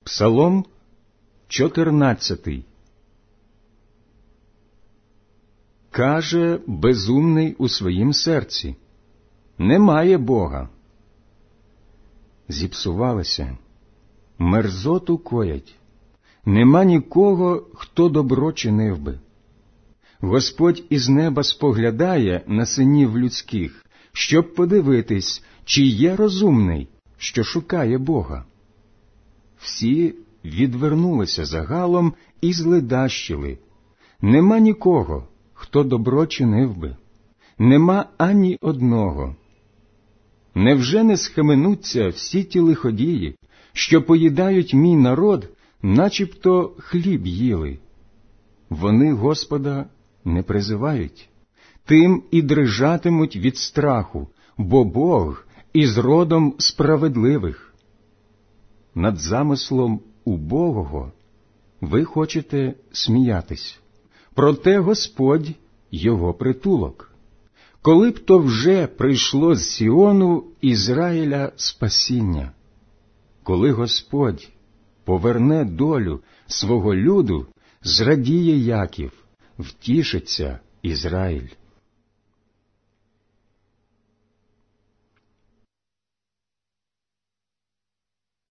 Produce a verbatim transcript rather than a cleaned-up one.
Псалом чотирнадцятий. Каже безумний у своїм серці: немає Бога. Зіпсувалися, мерзоту коять, нема нікого, хто добро чинив би. Господь із неба споглядає на синів людських, щоб подивитись, чи є розумний, що шукає Бога. Всі відвернулися загалом і зледащили. Нема нікого, хто добро чинив би. Нема ані одного. Невже не схаменуться всі ті лиходії, що поїдають мій народ, начебто хліб їли? Вони Господа не призивають, тим і дрижатимуть від страху, бо Бог із родом справедливих. Над замислом убогого ви хочете сміятись, проте Господь його притулок. Коли б то вже прийшло з Сіону Ізраїля спасіння, коли Господь поверне долю свого люду, зрадіє Яків, втішиться Ізраїль.